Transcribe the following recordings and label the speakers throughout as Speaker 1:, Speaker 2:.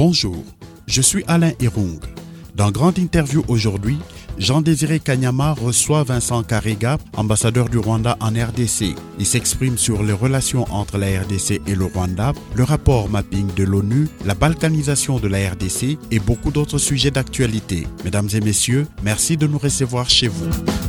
Speaker 1: Bonjour, je suis Alain Irung. Dans Grande Interview aujourd'hui, Jean-Désiré Kanyama reçoit Vincent Karega, ambassadeur du Rwanda en RDC. Il s'exprime sur les relations entre la RDC et le Rwanda, le rapport mapping de l'ONU, la balkanisation de la RDC et beaucoup d'autres sujets d'actualité. Mesdames et messieurs, merci de nous recevoir chez vous.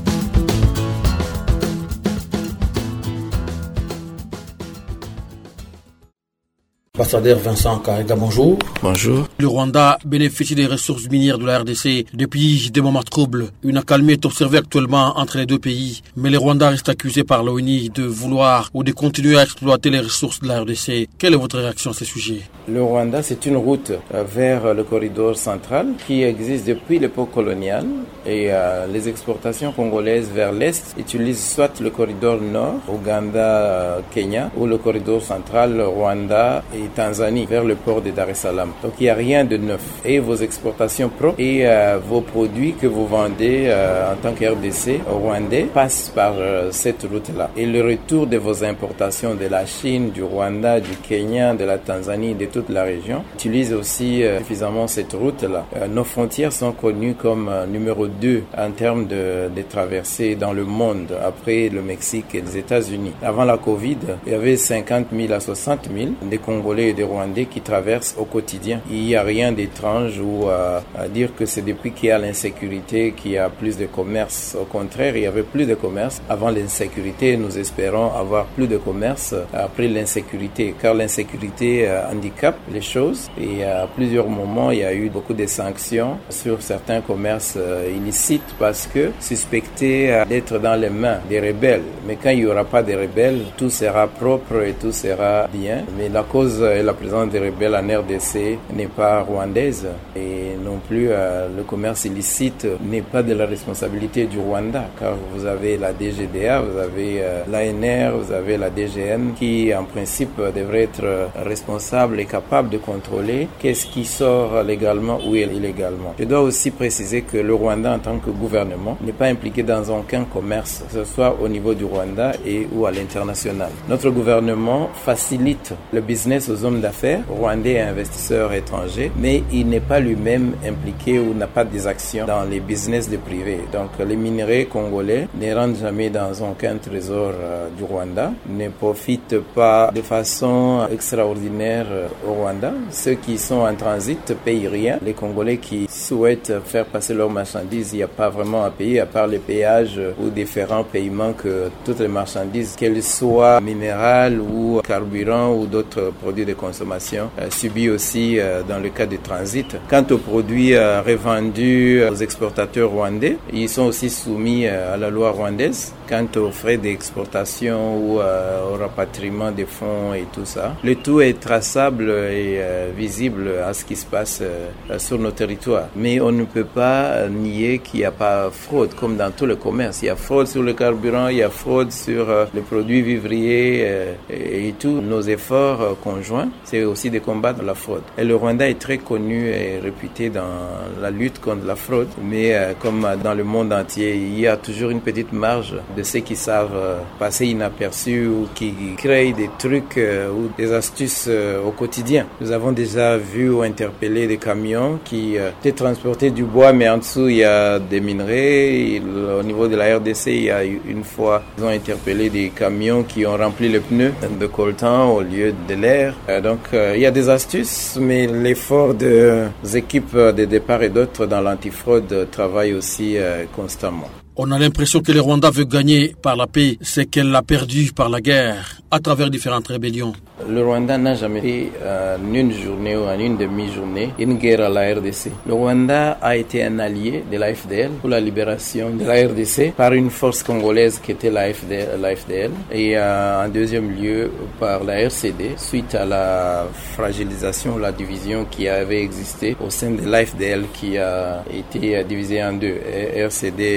Speaker 2: Ambassadeur Vincent Karega, bonjour.
Speaker 3: Bonjour.
Speaker 2: Le Rwanda bénéficie des ressources minières de la RDC depuis des moments troubles. Une accalmie est observée actuellement entre les deux pays, mais le Rwanda reste accusé par l'ONU de vouloir ou de continuer à exploiter les ressources de la RDC. Quelle est votre réaction à ce sujet?
Speaker 3: Le Rwanda, c'est une route vers le corridor central qui existe depuis l'époque coloniale et les exportations congolaises vers l'est utilisent soit le corridor nord, Ouganda, Kenya, ou le corridor central, Rwanda et Tanzanie vers le port de Dar es Salaam. Donc il n'y a rien de neuf. Et vos exportations propres et vos produits que vous vendez en tant que RDC rwandais passent par cette route-là. Et le retour de vos importations de la Chine, du Rwanda, du Kenya, de la Tanzanie, de toute la région utilise aussi suffisamment cette route-là. Nos frontières sont connues comme numéro 2 en termes de traversées dans le monde après le Mexique et les États-Unis. Avant la Covid, il y avait 50 000 à 60 000 des Congolais et des Rwandais qui traversent au quotidien. Il n'y a rien d'étrange ou à dire que c'est depuis qu'il y a l'insécurité qu'il y a plus de commerce. Au contraire, il y avait plus de commerce avant l'insécurité. Nous espérons avoir plus de commerce après l'insécurité, car l'insécurité handicape les choses et à plusieurs moments, il y a eu beaucoup de sanctions sur certains commerces illicites parce que suspectés d'être dans les mains des rebelles. Mais quand il n'y aura pas de rebelles, tout sera propre et tout sera bien. Mais la cause et la présence des rebelles en RDC n'est pas rwandaise et non plus le commerce illicite n'est pas de la responsabilité du Rwanda car vous avez la DGDA, vous avez l'ANR, vous avez la DGN qui en principe devrait être responsable et capable de contrôler qu'est-ce qui sort légalement ou illégalement. Je dois aussi préciser que le Rwanda en tant que gouvernement n'est pas impliqué dans aucun commerce, que ce soit au niveau du Rwanda et ou à l'international. Notre gouvernement facilite le business aux hommes d'affaires rwandais et investisseurs étrangers, mais il n'est pas lui-même impliqué ou n'a pas des actions dans les business de privés. Donc les minerais congolais ne rentrent jamais dans aucun trésor du Rwanda, ne profitent pas de façon extraordinaire au Rwanda. Ceux qui sont en transit payent rien. Les Congolais qui souhaitent faire passer leurs marchandises, il n'y a pas vraiment à payer à part les péages ou différents paiements que toutes les marchandises, qu'elles soient minérales ou carburant ou d'autres produits de consommation subit aussi dans le cas du transit. Quant aux produits revendus aux exportateurs rwandais, ils sont aussi soumis à la loi rwandaise. Quant aux frais d'exportation ou au rapatriement des fonds et tout ça, le tout est traçable et visible à ce qui se passe sur nos territoires. Mais on ne peut pas nier qu'il n'y a pas fraude, comme dans tout le commerce. Il y a fraude sur le carburant, il y a fraude sur les produits vivriers et tous nos efforts conjoints, c'est aussi de combattre la fraude. Et le Rwanda est très connu et réputé dans la lutte contre la fraude, mais comme dans le monde entier, il y a toujours une petite marge de ceux qui savent passer inaperçus ou qui créent des trucs ou des astuces au quotidien. Nous avons déjà vu ou interpellé des camions qui étaient transportés du bois, mais en dessous il y a des minerais. Au niveau de la RDC, il y a une fois, ils ont interpellé des camions qui ont rempli les pneus de coltan au lieu de l'air. Donc il y a des astuces, mais l'effort des équipes de départ et d'autres dans l'antifraude travaille aussi constamment.
Speaker 2: On a l'impression que le Rwanda veut gagner par la paix, c'est qu'elle l'a perdu par la guerre, à travers différentes rébellions.
Speaker 3: Le Rwanda n'a jamais fait en une journée ou en une demi-journée une guerre à la RDC. Le Rwanda a été un allié de la FDL pour la libération de la RDC par une force congolaise qui était la FDL et en deuxième lieu par la RCD suite à la fragilisation, la division qui avait existé au sein de la FDL qui a été divisée en deux, RCD et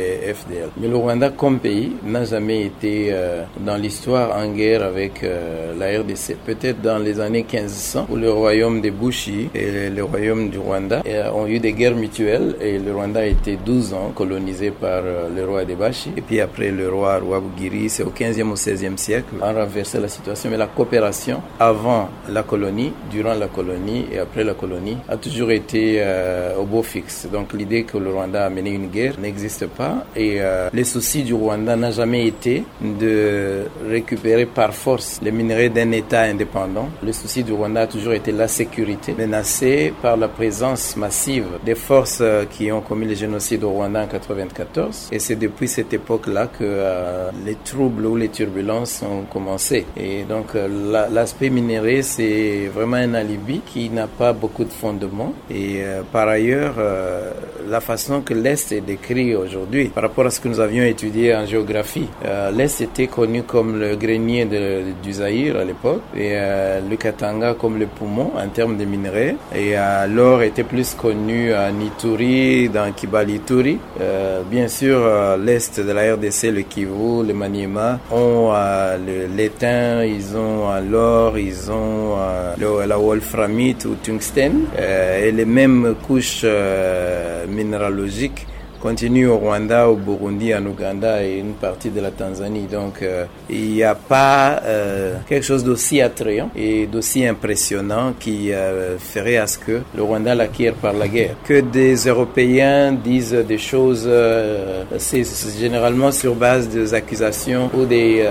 Speaker 3: les FDL. Mais le Rwanda comme pays n'a jamais été dans l'histoire en guerre avec la RDC. Peut-être dans les années 1500 où le royaume des Bushi et le royaume du Rwanda ont eu des guerres mutuelles et le Rwanda a été 12 ans colonisé par le roi des Bashi. Et puis après le roi Rwabugiri, c'est au 15e au 16e siècle, a renversé la situation. Mais la coopération avant la colonie, durant la colonie et après la colonie a toujours été au beau fixe. Donc l'idée que le Rwanda a mené une guerre n'existe pas et les soucis du Rwanda n'a jamais été de récupérer par force les minerais d'un État indépendant. Le souci du Rwanda a toujours été la sécurité, menacée par la présence massive des forces qui ont commis le génocide au Rwanda en 1994. Et c'est depuis cette époque-là que les troubles ou les turbulences ont commencé. Et donc l'aspect minéré, c'est vraiment un alibi qui n'a pas beaucoup de fondement. Et par ailleurs, la façon que l'Est est décrit aujourd'hui, par rapport à ce que nous avions étudié en géographie, l'Est était connu comme le grenier du Zaïre à l'époque, et le Katanga comme le poumon en termes de minerais, et l'or était plus connu à Ituri, dans Kibali-Ituri. Bien sûr, l'Est de la RDC, le Kivu, le Maniema, ont l'étain, ils ont l'or, ils ont la wolframite ou tungstène, et les mêmes couches minéralogiques continue au Rwanda, au Burundi, en Ouganda et une partie de la Tanzanie. Donc, il n'y a pas quelque chose d'aussi attrayant et d'aussi impressionnant qui ferait à ce que le Rwanda l'acquiert par la guerre. Que des Européens disent des choses, c'est généralement sur base des accusations ou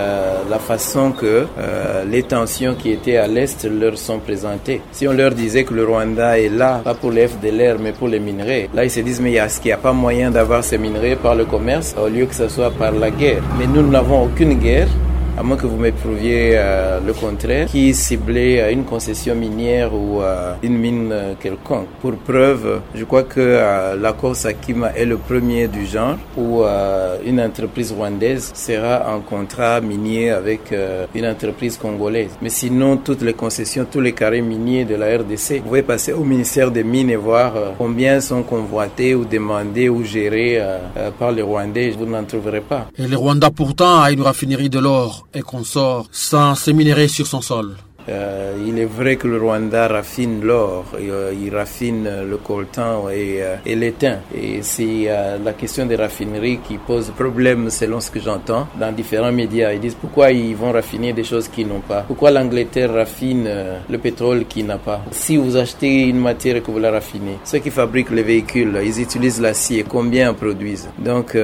Speaker 3: la façon que les tensions qui étaient à l'Est leur sont présentées. Si on leur disait que le Rwanda est là, pas pour les FDLR, mais pour les minerais, là ils se disent mais est-ce qu'il n'y a pas moyen d'avoir ces minerais par le commerce au lieu que ce soit par la guerre. Mais nous n'avons aucune guerre, à moins que vous m'éprouviez le contraire, qui ciblait une concession minière ou une mine quelconque. Pour preuve, je crois que l'accord Sakima est le premier du genre où une entreprise rwandaise sera en contrat minier avec une entreprise congolaise. Mais sinon, toutes les concessions, tous les carrés miniers de la RDC, vous pouvez passer au ministère des Mines et voir combien sont convoités ou demandés ou gérés par les Rwandais. Vous n'en trouverez pas.
Speaker 2: Et le Rwanda pourtant a une raffinerie de l'or et consort sans ces minerais sur son sol.
Speaker 3: Il est vrai que le Rwanda raffine l'or, il raffine le coltan et l'étain. Et c'est la question des raffineries qui pose problème selon ce que j'entends dans différents médias. Ils disent pourquoi ils vont raffiner des choses qu'ils n'ont pas. Pourquoi l'Angleterre raffine le pétrole qu'il n'a pas. Si vous achetez une matière et que vous la raffinez, ceux qui fabriquent les véhicules, ils utilisent l'acier. Combien en produisent? Donc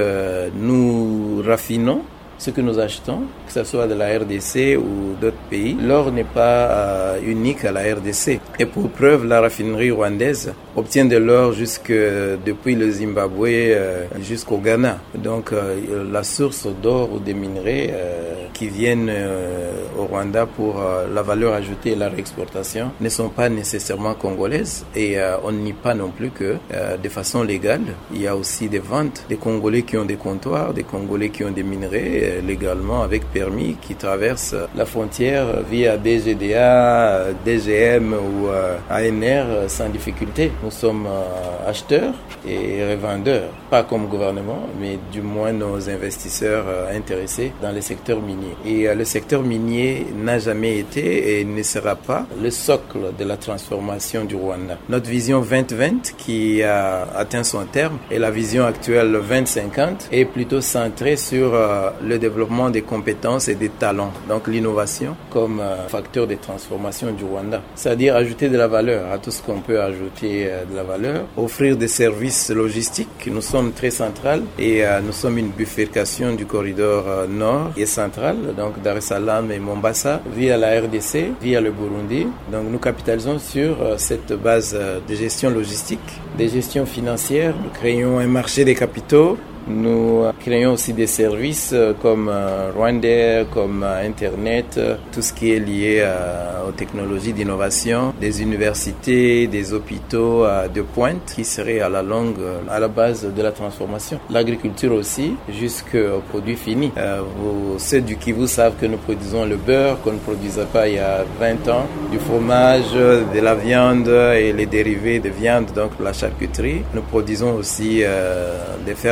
Speaker 3: nous raffinons ce que nous achetons, que ce soit de la RDC ou d'autres pays. L'or n'est pas unique à la RDC. Et pour preuve, la raffinerie rwandaise obtient de l'or depuis le Zimbabwe jusqu'au Ghana. Donc la source d'or ou des minerais qui viennent au Rwanda pour la valeur ajoutée et la réexportation ne sont pas nécessairement congolaises. Et on ne nie pas non plus que de façon légale, il y a aussi des ventes des Congolais qui ont des comptoirs, des Congolais qui ont des minerais légalement avec permis qui traversent la frontière via DGDA, DGM ou ANR sans difficulté. Nous sommes acheteurs et revendeurs, pas comme gouvernement, mais du moins nos investisseurs intéressés dans le secteur minier. Et le secteur minier n'a jamais été et ne sera pas le socle de la transformation du Rwanda. Notre vision 2020 qui a atteint son terme et la vision actuelle 2050 est plutôt centrée sur le développement des compétences et des talents, donc l'innovation comme facteur de transformation du Rwanda. C'est-à-dire ajouter de la valeur à tout ce qu'on peut ajouter de la valeur, offrir des services logistiques. Nous sommes très central et nous sommes une bifurcation du corridor nord et central, donc Dar es Salaam et Mombasa, via la RDC, via le Burundi. Donc nous capitalisons sur cette base de gestion logistique, de gestion financière. Nous créons un marché des capitaux. Nous créons aussi des services comme Rwandair, comme Internet, tout ce qui est lié aux technologies d'innovation, des universités, des hôpitaux de pointe qui seraient à la longue à la base de la transformation. L'agriculture aussi, jusqu'aux produits finis. Ceux du Kivu savent que nous produisons le beurre qu'on ne produisait pas il y a 20 ans, du fromage, de la viande et les dérivés de viande, donc la charcuterie. Nous produisons aussi des fers à béton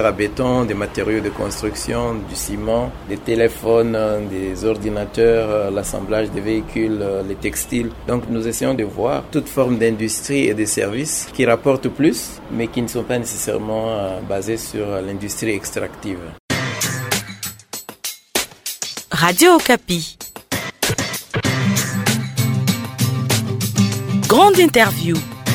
Speaker 3: béton, des matériaux de construction, du ciment, des téléphones, des ordinateurs, l'assemblage des véhicules, les textiles. Donc nous essayons de voir toute forme d'industrie et de services qui rapportent plus, mais qui ne sont pas nécessairement basés sur l'industrie extractive.
Speaker 4: Radio Okapi. Grande interview.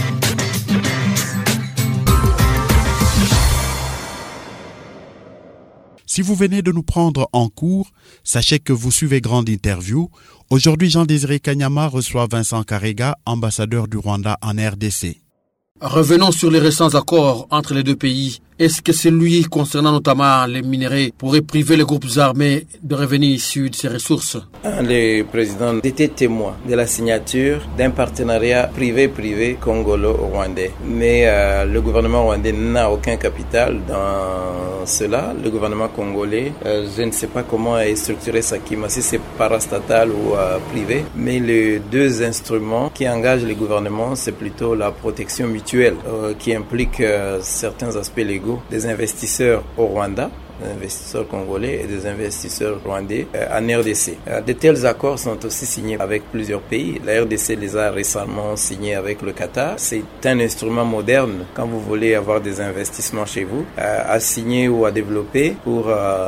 Speaker 1: Si vous venez de nous prendre en cours, sachez que vous suivez Grande Interview. Aujourd'hui, Jean-Désiré Kanyama reçoit Vincent Karega, ambassadeur du Rwanda en RDC.
Speaker 2: Revenons sur les récents accords entre les deux pays. Est-ce que celui concernant notamment les minerais pourrait priver les groupes armés de revenus issus de ces ressources?
Speaker 3: Le président était témoin de la signature d'un partenariat privé-privé congolo-rwandais. Mais le gouvernement rwandais n'a aucun capital dans cela. Le gouvernement congolais, je ne sais pas comment est structuré Sakima, si c'est parastatal ou privé. Mais les deux instruments qui engagent les gouvernements, c'est plutôt la protection mutuelle qui implique certains aspects légaux des investisseurs au Rwanda, des investisseurs congolais et des investisseurs rwandais en RDC. De tels accords sont aussi signés avec plusieurs pays. La RDC les a récemment signés avec le Qatar. C'est un instrument moderne quand vous voulez avoir des investissements chez vous, à signer ou à développer pour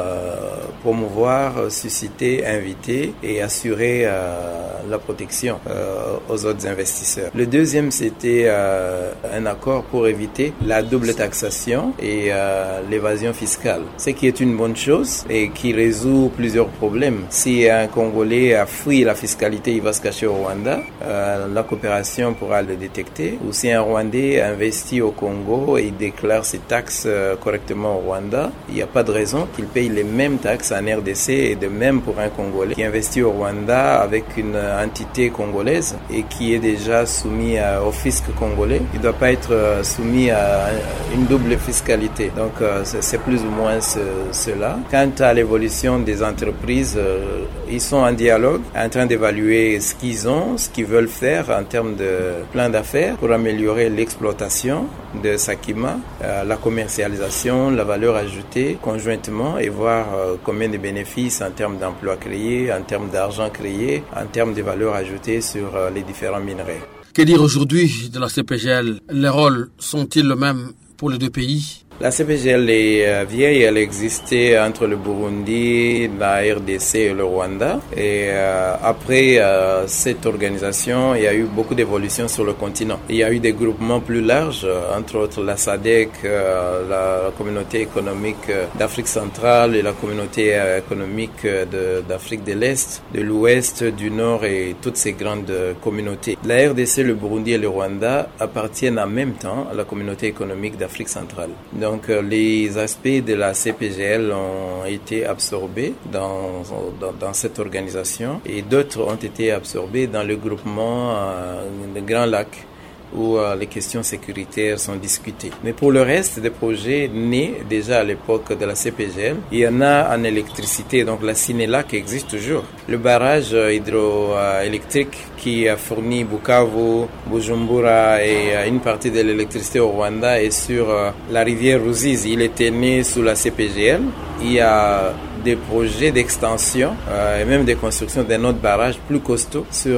Speaker 3: promouvoir, susciter, inviter et assurer la protection aux autres investisseurs. Le deuxième, c'était un accord pour éviter la double taxation et l'évasion fiscale. Ce qui est une bonne chose et qui résout plusieurs problèmes. Si un Congolais a fui la fiscalité, il va se cacher au Rwanda, la coopération pourra le détecter. Ou si un Rwandais investit au Congo et il déclare ses taxes correctement au Rwanda, il n'y a pas de raison qu'il paye les mêmes taxes en RDC, et de même pour un Congolais qui investit au Rwanda avec une entité congolaise et qui est déjà soumis au fisc congolais. Il ne doit pas être soumis à une double fiscalité. Donc c'est plus ou moins cela. Quant à l'évolution des entreprises, ils sont en dialogue, en train d'évaluer ce qu'ils ont, ce qu'ils veulent faire en termes de plan d'affaires pour améliorer l'exploitation de Sakima, la commercialisation, la valeur ajoutée conjointement et voir combien de bénéfices en termes d'emplois créés, en termes d'argent créé, en termes de valeur ajoutée sur les différents minerais.
Speaker 2: Que dire aujourd'hui de la CPGL? Les rôles sont-ils les mêmes pour les deux pays?
Speaker 3: La CPGL est vieille, elle existait entre le Burundi, la RDC et le Rwanda. Et après cette organisation, il y a eu beaucoup d'évolutions sur le continent. Il y a eu des groupements plus larges, entre autres la SADC, la communauté économique d'Afrique centrale et la communauté économique d'Afrique de l'Est, de l'Ouest, du Nord et toutes ces grandes communautés. La RDC, le Burundi et le Rwanda appartiennent en même temps à la communauté économique d'Afrique centrale. Donc les aspects de la CPGL ont été absorbés dans cette organisation et d'autres ont été absorbés dans le groupement de Grand Lac où les questions sécuritaires sont discutées. Mais pour le reste des projets nés déjà à l'époque de la CPGL, il y en a en électricité, donc la Sinelac existe toujours. Le barrage hydroélectrique qui a fourni Bukavu, Bujumbura et une partie de l'électricité au Rwanda est sur la rivière Ruzizi. Il était né sous la CPGL. Il y a des projets d'extension et même de construction d'un autre barrage plus costaud sur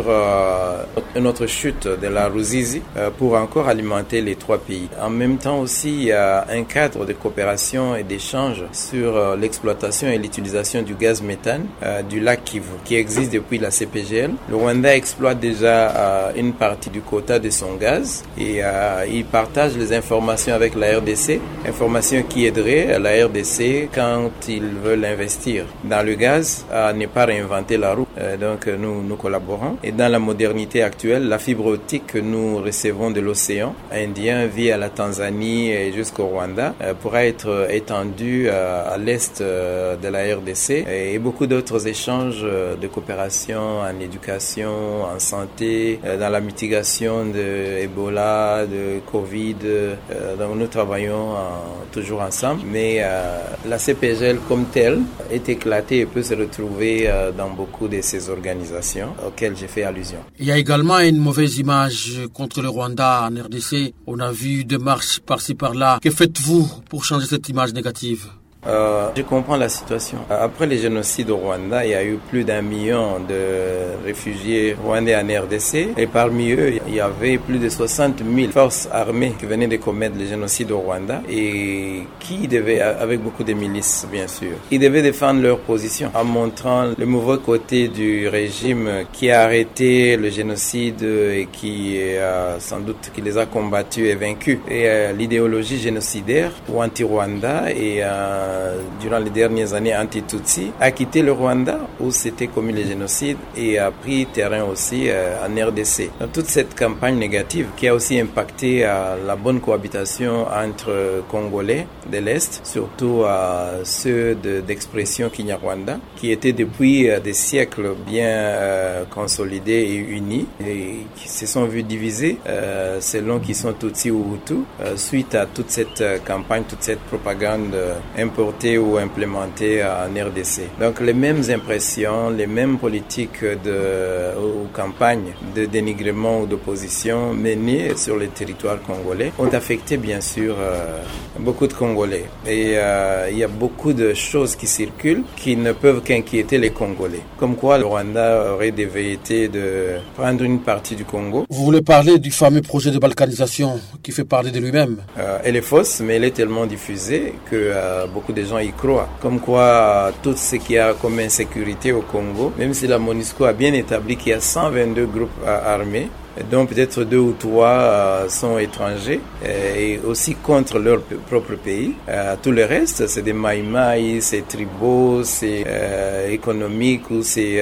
Speaker 3: une autre chute de la Ruzizi pour encore alimenter les trois pays. En même temps aussi, il y a un cadre de coopération et d'échange sur l'exploitation et l'utilisation du gaz méthane du lac Kivu qui existe depuis la CPGL. Le Rwanda exploite déjà une partie du quota de son gaz et il partage les informations avec la RDC, informations qui aideraient la RDC quand ils veulent investir dans le gaz à ne pas réinventer la roue. Donc nous collaborons. Et dans la modernité actuelle, la fibre optique que nous recevons de l'océan Indien via la Tanzanie et jusqu'au Rwanda pourra être étendue à l'est de la RDC et beaucoup d'autres échanges de coopération en éducation, en santé, dans la mitigation de Ebola, de Covid. Donc nous travaillons toujours ensemble, mais la CPGL comme telle est éclatée et peut se retrouver dans beaucoup de ces organisations auxquelles j'ai fait allusion.
Speaker 2: Il y a également une mauvaise image contre le Rwanda en RDC. On a vu des marches par-ci par-là. Que faites-vous pour changer cette image négative?
Speaker 3: Je comprends la situation. Après le génocide au Rwanda, il y a eu plus d'1 million de réfugiés rwandais en RDC. Et parmi eux, il y avait plus de 60 000 forces armées qui venaient de commettre le génocide au Rwanda et qui devaient, avec beaucoup de milices bien sûr, ils devaient défendre leur position en montrant le mauvais côté du régime qui a arrêté le génocide et qui sans doute qui les a combattus et vaincus. Et l'idéologie génocidaire ou anti-Rwanda et durant les dernières années anti-Tutsi a quitté le Rwanda où s'était commis le génocide et a pris terrain aussi en RDC. Donc, toute cette campagne négative qui a aussi impacté la bonne cohabitation entre Congolais de l'Est, surtout ceux d'expression Kinyarwanda, qui étaient depuis des siècles bien consolidés et unis et qui se sont vus divisés selon qu'ils sont Tutsi ou Hutu suite à toute cette campagne, toute cette propagande importée ou implémentée en RDC. Donc les mêmes impressions, les mêmes politiques ou campagnes de dénigrement ou d'opposition menées sur le territoire congolais ont affecté bien sûr beaucoup de Congolais. Et il y a beaucoup de choses qui circulent qui ne peuvent qu'inquiéter les Congolais. Comme quoi le Rwanda aurait des velléités de prendre une partie du Congo.
Speaker 2: Vous voulez parler du fameux projet de balkanisation qui fait parler de lui-même?
Speaker 3: Elle est fausse, mais elle est tellement diffusée que beaucoup de gens y croient. Comme quoi tout ce qu'il y a comme insécurité au Congo, même si la MONUSCO a bien établi qu'il y a 122 groupes armés, dont peut-être 2 ou 3 sont étrangers et aussi contre leur propre pays. Tout le reste, c'est des maïmaï, c'est tribaux, c'est économique ou c'est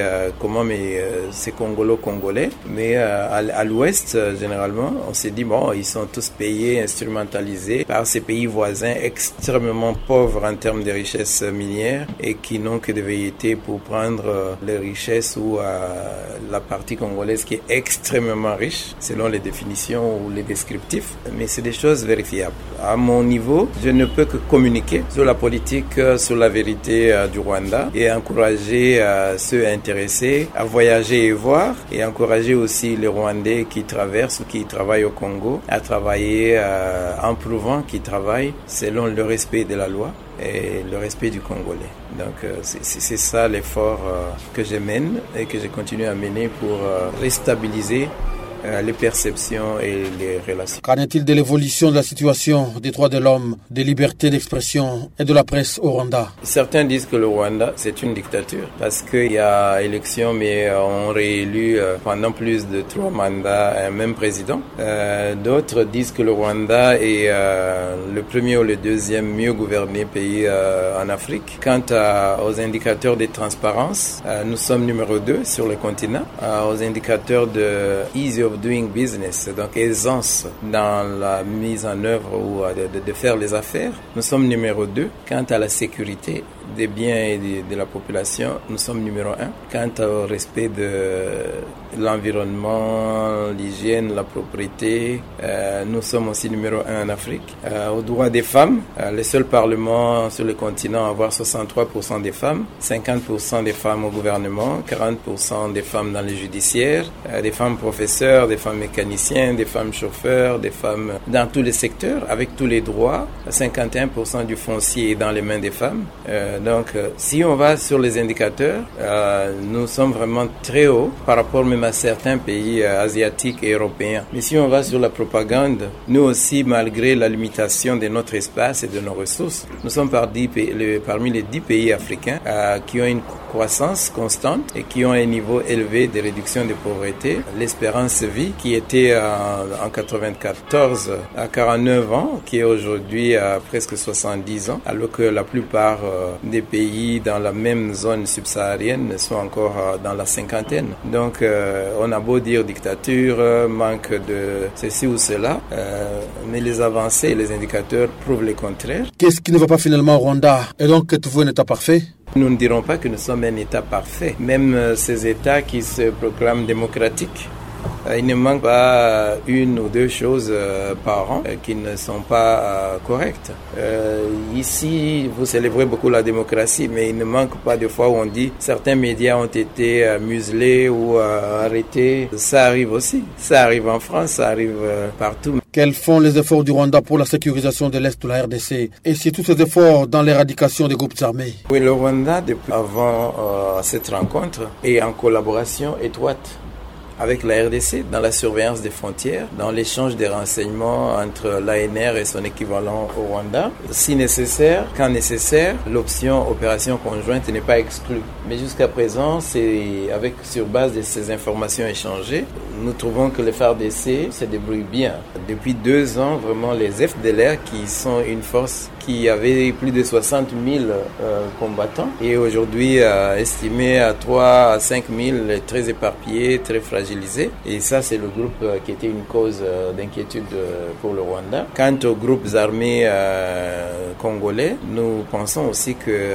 Speaker 3: c'est congolo-congolais. Mais à l'ouest, généralement, on s'est dit, bon, ils sont tous payés, instrumentalisés par ces pays voisins extrêmement pauvres en termes de richesses minières et qui n'ont que de velléités pour prendre les richesses ou la partie congolaise qui est extrêmement riche selon les définitions ou les descriptifs, mais c'est des choses vérifiables. À mon niveau, je ne peux que communiquer sur la politique, sur la vérité du Rwanda et encourager ceux intéressés à voyager et voir et encourager aussi les Rwandais qui traversent ou qui travaillent au Congo à travailler en prouvant qu'ils travaillent selon le respect de la loi et le respect du Congolais. Donc c'est ça l'effort que je mène et que je continue à mener pour restabiliser les perceptions et les relations.
Speaker 2: Qu'en est-il de l'évolution de la situation des droits de l'homme, des libertés d'expression et de la presse au Rwanda?
Speaker 3: Certains disent que le Rwanda, c'est une dictature parce qu'il y a élection, mais on réélu pendant plus de 3 mandats un même président. D'autres disent que le Rwanda est le premier ou le deuxième mieux gouverné pays en Afrique. Quant aux indicateurs de transparence, nous sommes numéro 2 sur le continent. Aux indicateurs de easy of doing business, donc aisance dans la mise en œuvre ou de faire les affaires, nous sommes numéro 2. Quant à la sécurité des biens et de la population, nous sommes numéro 1. Quant au respect de l'environnement, l'hygiène, la propriété, nous sommes aussi numéro 1 en Afrique. Aux droits des femmes, le seul parlement sur le continent à avoir 63% des femmes, 50% des femmes au gouvernement, 40% des femmes dans les judiciaires, des femmes professeurs, des femmes mécaniciens, des femmes chauffeurs, des femmes dans tous les secteurs, avec tous les droits. 51% du foncier est dans les mains des femmes. Donc, si on va sur les indicateurs, nous sommes vraiment très hauts par rapport même à certains pays asiatiques et européens. Mais si on va sur la propagande, nous aussi, malgré la limitation de notre espace et de nos ressources, nous sommes parmi les 10 pays africains qui ont une croissance constante et qui ont un niveau élevé de réduction de pauvreté. L'espérance de vie qui était en 94 à 49 ans, qui est aujourd'hui à presque 70 ans, alors que la plupart des pays dans la même zone subsaharienne sont encore dans la cinquantaine. Donc on a beau dire dictature, manque de ceci ou cela, mais les avancées et les indicateurs prouvent le contraire.
Speaker 2: Qu'est-ce qui ne va pas finalement au Rwanda? Et donc êtes-vous un État parfait?
Speaker 3: Nous ne dirons pas que nous sommes un État parfait. Même ces États qui se proclament démocratiques il ne manque pas une ou deux choses par an qui ne sont pas correctes. Ici, vous célébrez beaucoup la démocratie, mais il ne manque pas de fois où on dit certains médias ont été muselés ou arrêtés. Ça arrive aussi. Ça arrive en France, ça arrive partout.
Speaker 2: Quels sont les efforts du Rwanda pour la sécurisation de l'Est de la RDC et si tous ces efforts dans l'éradication des groupes armés?
Speaker 3: Oui, le Rwanda, depuis avant cette rencontre, est en collaboration étroite avec la RDC dans la surveillance des frontières, dans l'échange des renseignements entre l'ANR et son équivalent au Rwanda. Si nécessaire, quand nécessaire, l'option opération conjointe n'est pas exclue. Mais jusqu'à présent, c'est sur base de ces informations échangées, nous trouvons que les FARDC se débrouillent bien. Depuis 2 ans, vraiment, les FDLR, qui sont une force qui avait plus de 60 000 combattants et aujourd'hui estimé à 3 à 5 000, très éparpillés, très fragilisés. Et ça, c'est le groupe qui était une cause d'inquiétude pour le Rwanda. Quant aux groupes armés congolais, nous pensons aussi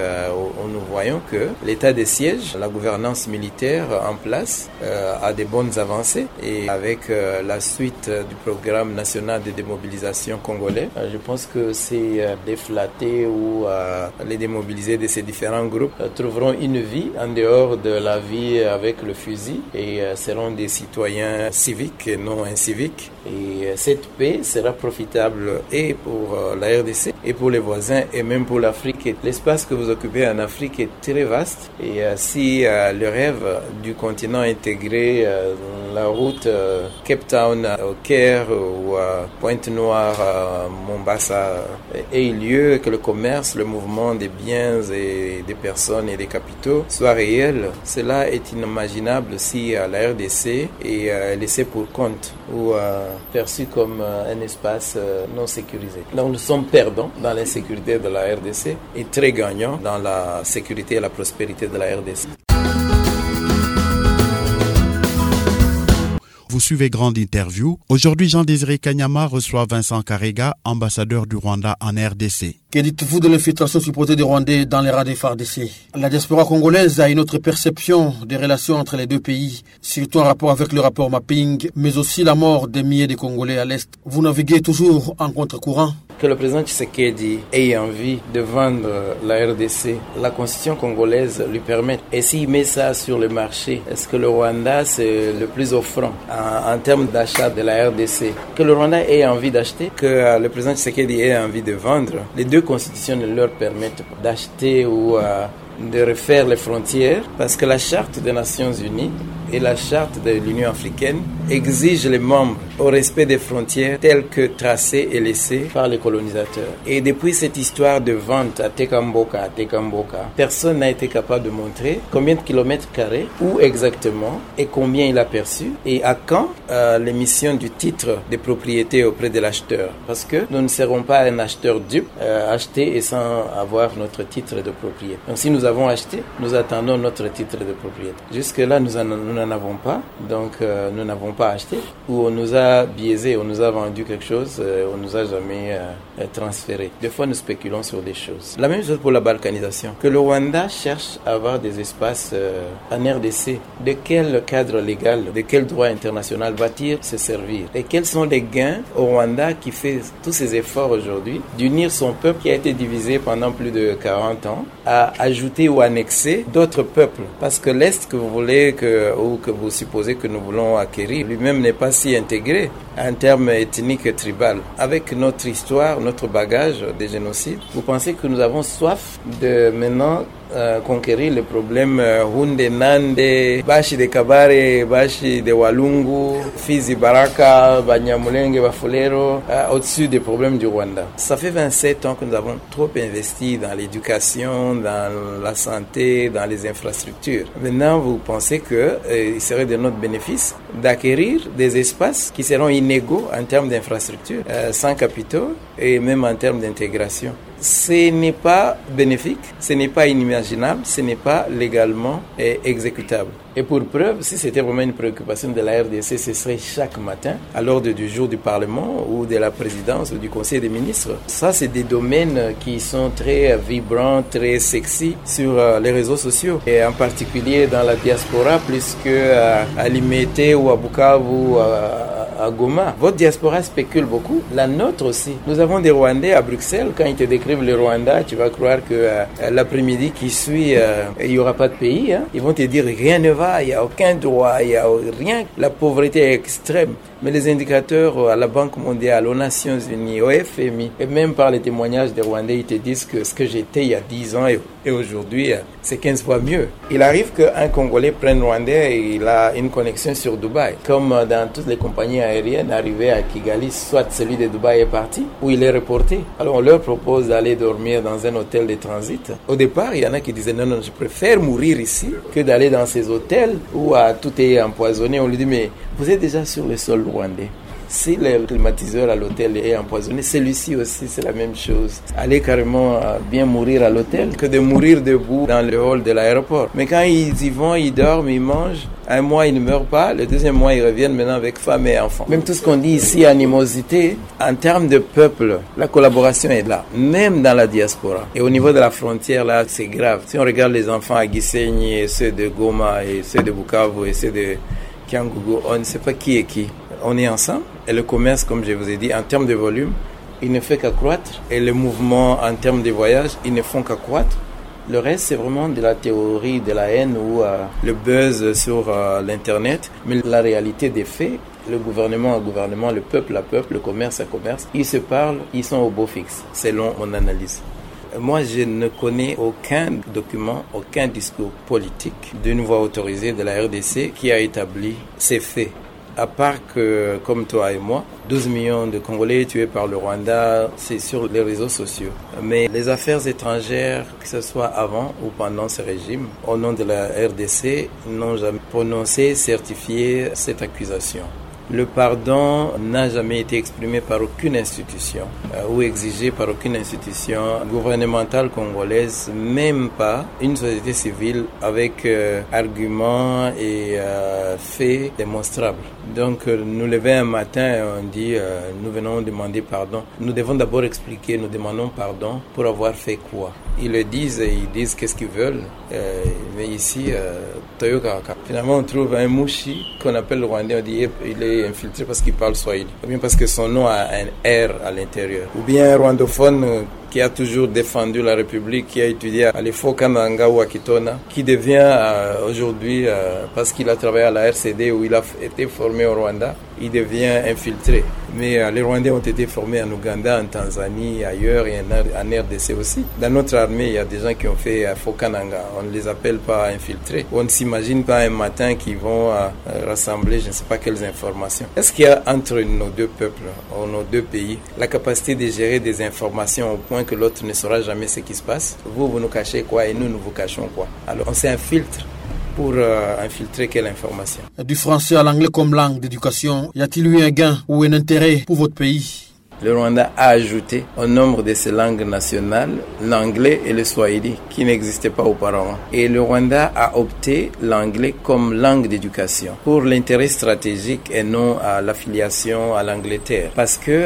Speaker 3: nous voyons que l'état de siège, la gouvernance militaire en place a des bonnes avancées et avec la suite du programme national de démobilisation congolais, je pense que c'est déflatés ou les démobilisés de ces différents groupes trouveront une vie en dehors de la vie avec le fusil et seront des citoyens civiques et non inciviques. Et cette paix sera profitable et pour la RDC et pour les voisins et même pour l'Afrique. L'espace que vous occupez en Afrique est très vaste et si le rêve du continent intégré, la route Cape Town au Caire ou Pointe-Noire, Mombasa ait lieu, que le commerce, le mouvement des biens et des personnes et des capitaux soit réel, cela est inimaginable si la RDC est laissée pour compte ou perçue comme un espace non sécurisé. Donc nous sommes perdants dans l'insécurité de la RDC et très gagnants dans la sécurité et la prospérité de la RDC.
Speaker 1: Vous suivez Grande Interview. Aujourd'hui, Jean-Désiré Kanyama reçoit Vincent Karega, ambassadeur du Rwanda en RDC.
Speaker 2: Que dites-vous de l'infiltration supposée des Rwandais dans les rangs des FARDC? La diaspora congolaise a une autre perception des relations entre les deux pays, surtout en rapport avec le rapport mapping, mais aussi la mort des milliers de Congolais à l'Est. Vous naviguez toujours en contre-courant?
Speaker 3: Que le président Tshisekedi ait envie de vendre la RDC, la constitution congolaise lui permet. Et s'il met ça sur le marché, est-ce que le Rwanda c'est le plus offrant en termes d'achat de la RDC? Que le Rwanda ait envie d'acheter, que le président Tshisekedi ait envie de vendre, les deux constitutions ne leur permettent pas d'acheter ou de refaire les frontières parce que la charte des Nations Unies et la charte de l'Union africaine exigent les membres au respect des frontières telles que tracées et laissées par les colonisateurs. Et depuis cette histoire de vente à Tekamboka, personne n'a été capable de montrer combien de kilomètres carrés, où exactement et combien il a perçu et à quand l'émission du titre de propriété auprès de l'acheteur. Parce que nous ne serons pas un acheteur dupe, acheter et sans avoir notre titre de propriété. Donc si nous avons acheté, nous attendons notre titre de propriété. Jusque-là, nous n'en avons pas, donc nous n'avons pas acheté, ou on nous a biaisé, on nous a vendu quelque chose, on nous a jamais transféré. Des fois, nous spéculons sur des choses. La même chose pour la balkanisation. Que le Rwanda cherche à avoir des espaces en RDC, de quel cadre légal, de quel droit international va-t-il se servir? Et quels sont les gains au Rwanda qui fait tous ces efforts aujourd'hui d'unir son peuple qui a été divisé pendant plus de 40 ans, à ajouter ou annexer d'autres peuples? Parce que l'Est que vous voulez ou que vous supposez que nous voulons acquérir, lui-même n'est pas si intégré en termes ethniques et tribal. Avec notre histoire, notre bagage des génocides, vous pensez que nous avons soif de maintenant conquérir le problème Hunde, Nande, Bashi de Kabare, Bashi de Walungu, Fizi, Baraka, Banyamulenge, Bafulero, au-dessus des problèmes du Rwanda. Ça fait 27 ans que nous avons trop investi dans l'éducation, dans la santé, dans les infrastructures. Maintenant, vous pensez qu'il serait de notre bénéfice d'acquérir des espaces qui seront inégaux en termes d'infrastructures, sans capitaux et même en termes d'intégration. ce n'est pas bénéfique, ce n'est pas inimaginable, ce n'est pas légalement exécutable. Et pour preuve, si c'était vraiment une préoccupation de la RDC, ce serait chaque matin à l'ordre du jour du Parlement ou de la présidence ou du Conseil des ministres. Ça, c'est des domaines qui sont très vibrants, très sexy sur les réseaux sociaux. Et en particulier dans la diaspora, plus qu'à Limete ou à Bukavu ou à Goma. Votre diaspora spécule beaucoup, la nôtre aussi. Nous avons des Rwandais à Bruxelles. Quand ils te décrivent le Rwanda, tu vas croire que l'après-midi qui suit, il n'y aura pas de pays. Ils vont te dire rien ne va, il n'y a aucun droit, il n'y a rien. La pauvreté est extrême. Mais les indicateurs à la Banque mondiale, aux Nations Unies, au FMI, et même par les témoignages des Rwandais, ils te disent que ce que j'étais il y a 10 ans et aujourd'hui, c'est 15 fois mieux. Il arrive qu'un Congolais prenne Rwandais et il a une connexion sur Dubaï. Comme dans toutes les compagnies aériennes, arrivé à Kigali, soit celui de Dubaï est parti ou il est reporté. Alors on leur propose d'aller dormir dans un hôtel de transit. Au départ, il y en a qui disaient non, je préfère mourir ici que d'aller dans ces hôtels où tout est empoisonné. On lui dit mais vous êtes déjà sur le sol rwandais. Si le climatiseur à l'hôtel est empoisonné, celui-ci aussi c'est la même chose. Aller carrément bien mourir à l'hôtel que de mourir debout dans le hall de l'aéroport. Mais quand ils y vont, ils dorment, ils mangent. Un mois, ils ne meurent pas. Le deuxième mois, ils reviennent maintenant avec femme et enfants. Même tout ce qu'on dit ici, animosité, en termes de peuple, la collaboration est là. Même dans la diaspora. Et au niveau de la frontière, là, c'est grave. Si on regarde les enfants à Gisenyi, et ceux de Goma, et ceux de Bukavu, et ceux de Kyangugu, on ne sait pas qui est qui. On est ensemble. Et le commerce, comme je vous ai dit, en termes de volume, il ne fait qu'accroître. Et le mouvement, en termes de voyage, ils ne font qu'accroître. Le reste, c'est vraiment de la théorie de la haine ou le buzz sur l'Internet. Mais la réalité des faits, le gouvernement à gouvernement, le peuple à peuple, le commerce à commerce, ils se parlent, ils sont au beau fixe, selon mon analyse. Moi, je ne connais aucun document, aucun discours politique d'une voix autorisée de la RDC qui a établi ces faits. À part que, comme toi et moi, 12 millions de Congolais tués par le Rwanda, c'est sur les réseaux sociaux. Mais les affaires étrangères, que ce soit avant ou pendant ce régime, au nom de la RDC, n'ont jamais prononcé, certifié cette accusation. Le pardon n'a jamais été exprimé par aucune institution ou exigé par aucune institution gouvernementale congolaise, même pas une société civile avec arguments et faits démonstrables. Donc nous levons un matin et on dit nous venons demander pardon. Nous devons d'abord expliquer, nous demandons pardon pour avoir fait quoi. Ils le disent et ils disent qu'est-ce qu'ils veulent. Mais ici, Toyokaka. Finalement, on trouve un mouchi qu'on appelle le Rwandais. On dit il est infiltré parce qu'il parle swahili. Ou bien parce que son nom a un R à l'intérieur. Ou bien un rwandophone qui a toujours défendu la République, qui a étudié à l'EFO Kananga ou à Kitona, qui devient aujourd'hui, parce qu'il a travaillé à la RCD où il a été formé au Rwanda, il devient infiltré. Mais les Rwandais ont été formés en Ouganda, en Tanzanie, ailleurs et en RDC aussi. Dans notre armée, il y a des gens qui ont fait Fokananga. On ne les appelle pas infiltrés. On ne s'imagine pas un matin qu'ils vont rassembler je ne sais pas quelles informations. Est-ce qu'il y a entre nos deux peuples, ou nos deux pays, la capacité de gérer des informations au point que l'autre ne saura jamais ce qui se passe? Vous nous cachez quoi et nous vous cachons quoi? Alors on s'infiltre pour infiltrer quelle information?
Speaker 2: Du français à l'anglais comme langue d'éducation, y a-t-il eu un gain ou un intérêt pour votre pays?
Speaker 3: Le Rwanda a ajouté au nombre de ses langues nationales l'anglais et le swahili qui n'existaient pas auparavant. Et le Rwanda a opté l'anglais comme langue d'éducation pour l'intérêt stratégique et non à l'affiliation à l'Angleterre. Parce que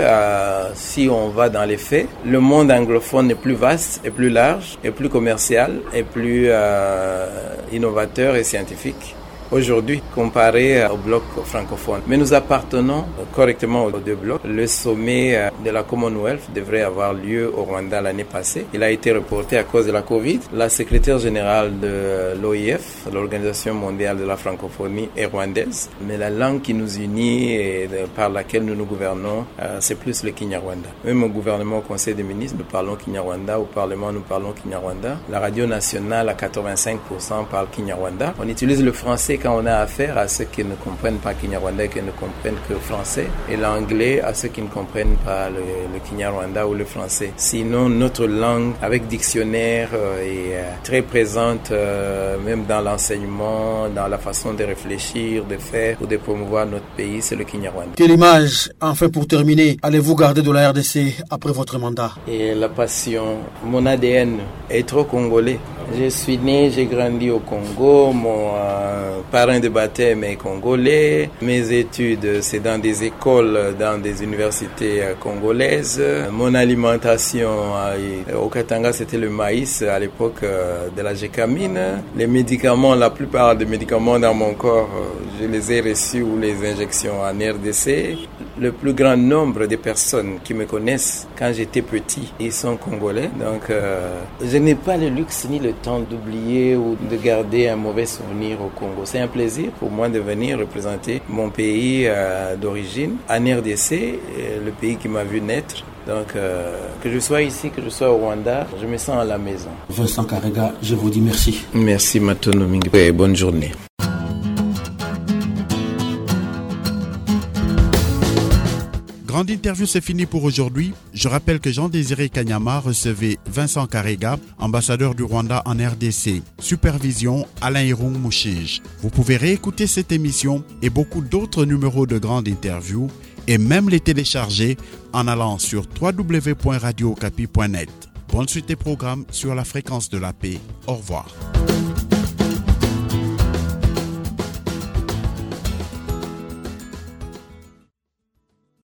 Speaker 3: si on va dans les faits, le monde anglophone est plus vaste, est plus large, est plus commercial, est plus innovateur et scientifique aujourd'hui comparé au bloc francophone. Mais nous appartenons correctement aux deux blocs. Le sommet de la Commonwealth devrait avoir lieu au Rwanda l'année passée. Il a été reporté à cause de la Covid. La secrétaire générale de l'OIF, l'Organisation mondiale de la francophonie, est rwandaise. Mais la langue qui nous unit et par laquelle nous nous gouvernons, c'est plus le Kinyarwanda. Même au gouvernement, au Conseil des ministres, nous parlons Kinyarwanda. Au Parlement, nous parlons Kinyarwanda. La radio nationale à 85% parle Kinyarwanda. On utilise le français quand on a affaire à ceux qui ne comprennent pas Kinyarwanda et qui ne comprennent que le français, et l'anglais à ceux qui ne comprennent pas le Kinyarwanda ou le français. Sinon, notre langue, avec dictionnaire, est très présente, même dans l'enseignement, dans la façon de réfléchir, de faire ou de promouvoir notre pays, c'est le Kinyarwanda.
Speaker 2: Quelle image, enfin pour terminer, allez-vous garder de la RDC après votre mandat?
Speaker 3: Et la passion, mon ADN est trop congolais. Je suis né, j'ai grandi au Congo, mon parrain de baptême est congolais. Mes études, c'est dans des écoles, dans des universités congolaises. Mon alimentation au Katanga, c'était le maïs à l'époque de la Gécamine. Les médicaments, la plupart des médicaments dans mon corps, je les ai reçus ou les injections en RDC. Le plus grand nombre de personnes qui me connaissent quand j'étais petit, ils sont congolais. Donc, je n'ai pas le luxe ni le temps d'oublier ou de garder un mauvais souvenir au Congo. C'est un plaisir pour moi de venir représenter mon pays d'origine en RDC, le pays qui m'a vu naître. Donc, que je sois ici, que je sois au Rwanda, je me sens à la maison.
Speaker 2: Vincent Karega, je vous dis merci.
Speaker 3: Merci Matono Mingi et bonne journée.
Speaker 1: Grande interview, c'est fini pour aujourd'hui. Je rappelle que Jean-Désiré Kanyama recevait Vincent Karega, ambassadeur du Rwanda en RDC. Supervision, Alain Irung Mouchige. Vous pouvez réécouter cette émission et beaucoup d'autres numéros de Grande interview et même les télécharger en allant sur www.radiocapi.net. Bonne suite des programmes sur la fréquence de la paix. Au revoir.